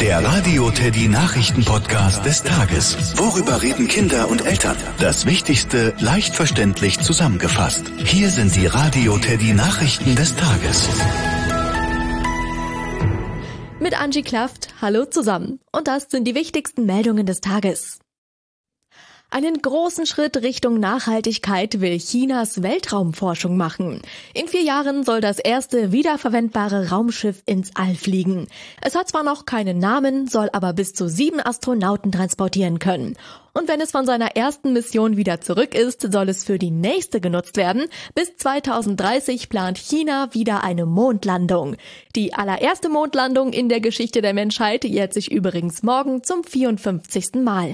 Der Radio Teddy Nachrichten-Podcast des Tages. Worüber reden Kinder und Eltern? Das Wichtigste leicht verständlich zusammengefasst. Hier sind die Radio Teddy Nachrichten des Tages. Mit Angie Klaft, hallo zusammen. Und das sind die wichtigsten Meldungen des Tages. Einen großen Schritt Richtung Nachhaltigkeit will Chinas Weltraumforschung machen. In 4 Jahren soll das erste wiederverwendbare Raumschiff ins All fliegen. Es hat zwar noch keinen Namen, soll aber bis zu 7 Astronauten transportieren können. Und wenn es von seiner ersten Mission wieder zurück ist, soll es für die nächste genutzt werden. Bis 2030 plant China wieder eine Mondlandung. Die allererste Mondlandung in der Geschichte der Menschheit jährt sich übrigens morgen zum 54. Mal.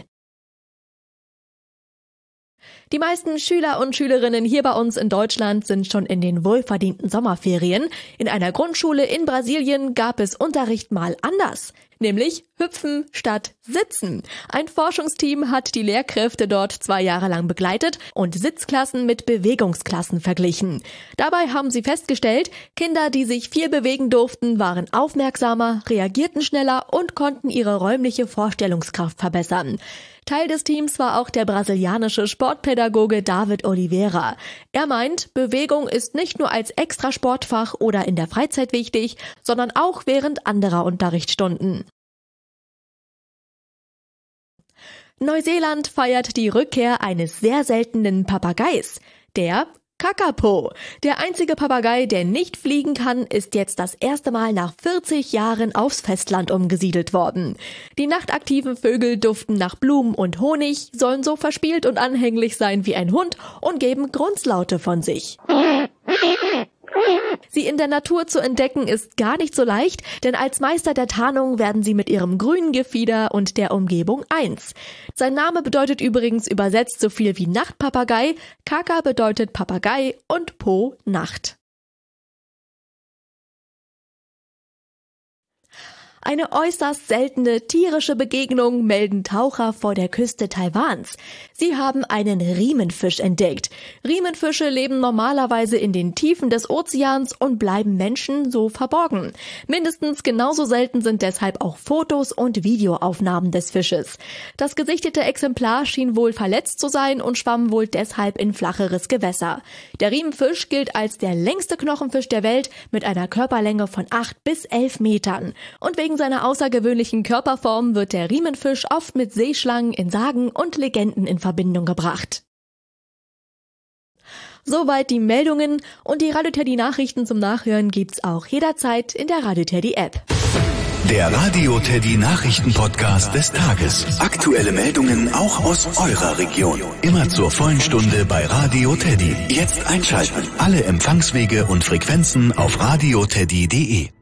Die meisten Schüler und Schülerinnen hier bei uns in Deutschland sind schon in den wohlverdienten Sommerferien. In einer Grundschule in Brasilien gab es Unterricht mal anders, nämlich Hüpfen statt Sitzen. Ein Forschungsteam hat die Lehrkräfte dort 2 Jahre lang begleitet und Sitzklassen mit Bewegungsklassen verglichen. Dabei haben sie festgestellt, Kinder, die sich viel bewegen durften, waren aufmerksamer, reagierten schneller und konnten ihre räumliche Vorstellungskraft verbessern. Teil des Teams war auch der brasilianische Sportpädagoge David Oliveira. Er meint, Bewegung ist nicht nur als Extrasportfach oder in der Freizeit wichtig, sondern auch während anderer Unterrichtsstunden. Neuseeland feiert die Rückkehr eines sehr seltenen Papageis, der Kakapo. Der einzige Papagei, der nicht fliegen kann, ist jetzt das erste Mal nach 40 Jahren aufs Festland umgesiedelt worden. Die nachtaktiven Vögel duften nach Blumen und Honig, sollen so verspielt und anhänglich sein wie ein Hund und geben Grunzlaute von sich. Sie in der Natur zu entdecken ist gar nicht so leicht, denn als Meister der Tarnung werden sie mit ihrem grünen Gefieder und der Umgebung eins. Sein Name bedeutet übrigens übersetzt so viel wie Nachtpapagei, Kaka bedeutet Papagei und Po Nacht. Eine äußerst seltene tierische Begegnung melden Taucher vor der Küste Taiwans. Sie haben einen Riemenfisch entdeckt. Riemenfische leben normalerweise in den Tiefen des Ozeans und bleiben Menschen so verborgen. Mindestens genauso selten sind deshalb auch Fotos und Videoaufnahmen des Fisches. Das gesichtete Exemplar schien wohl verletzt zu sein und schwamm wohl deshalb in flacheres Gewässer. Der Riemenfisch gilt als der längste Knochenfisch der Welt mit einer Körperlänge von 8 bis 11 Metern. Und wegen seiner außergewöhnlichen Körperform wird der Riemenfisch oft mit Seeschlangen in Sagen und Legenden in Verbindung gebracht. Soweit die Meldungen und die Radio Teddy Nachrichten zum Nachhören gibt's auch jederzeit in der Radio Teddy App. Der Radio Teddy Nachrichten-Podcast des Tages. Aktuelle Meldungen auch aus eurer Region. Immer zur vollen Stunde bei Radio Teddy. Jetzt einschalten. Alle Empfangswege und Frequenzen auf radioteddy.de.